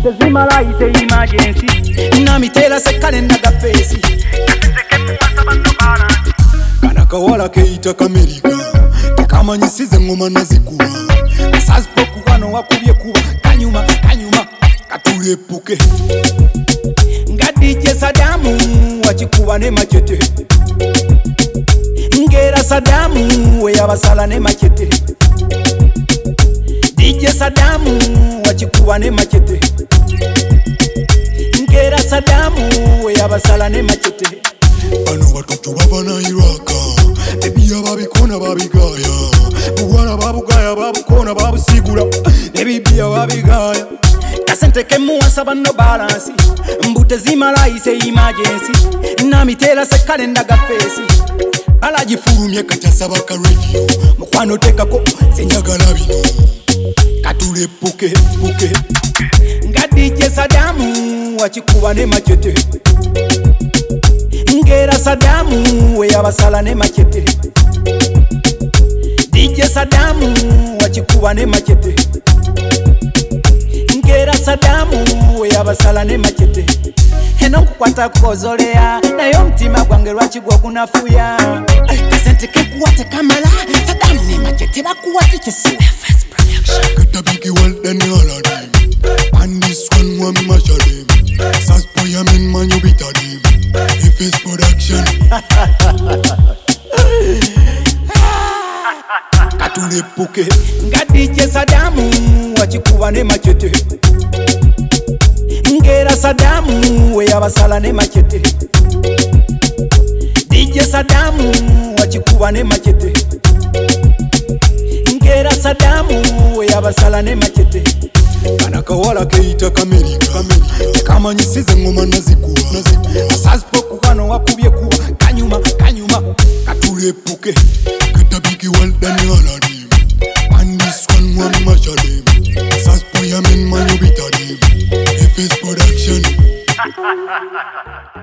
Mbutezimala ite emergency. Namitela se kalenda ga face. Kana kawala keita kamerika. Tekamanyisize ngoma nazikuwa. Asazpoku wano wakubye kuba. Kanyuma katulepuke. Nga DJ Sadamu wachikuwa ne machete. Ngera Sadamu we abasala ne machete. DJ Sadamu wachikuwa ne machete. Ngera Sadamu we abasala ne machete. Bano watoto bavana Iraka. Ebiya babikona babigaya. Bugwana babugaya babukona babusigura. Ebiya babigaya. Kasente kemuwasa bano balance. Mbutezimala ise emergency. Namitela se kalenda ga face. Alagifulumye kachasaba ka radio. Mukwano tekako Senjagala bino. Katulepuke puke. Nga DJ Sadamu wachikuwa ne machete. Ngera Sadamu we abasala ne machete. DJ Sadamu wachikuwa ne machete. Ngera Sadamu we abasala ne machete. Eno kukwata kukozolea nayo mtima gwange lwachigwa kunafuya. Kasente kekuwate kamala Sadamu ne machete bakuwate kesi. Katabiki walden aladim. And this one wami mashadim. Saspoya men manyu bitadim. FS production. Katulepuke. Nga DJ Sadamu wachikuwa ne machete. Ngera Sadamu we abasala ne machete. DJ Sadamu wachikuwa ne machete. Ngera Sadamu we abasala ne machete. Kana kawala keita kamerika. Tekamanyisize ngoma nazikuwa. Asazpoku wano wakubye kuba. Kanyuma katulepuke. Katabiki walden aladim. And this one wami mashadim. Saspoya men manyu bitadim. FS production.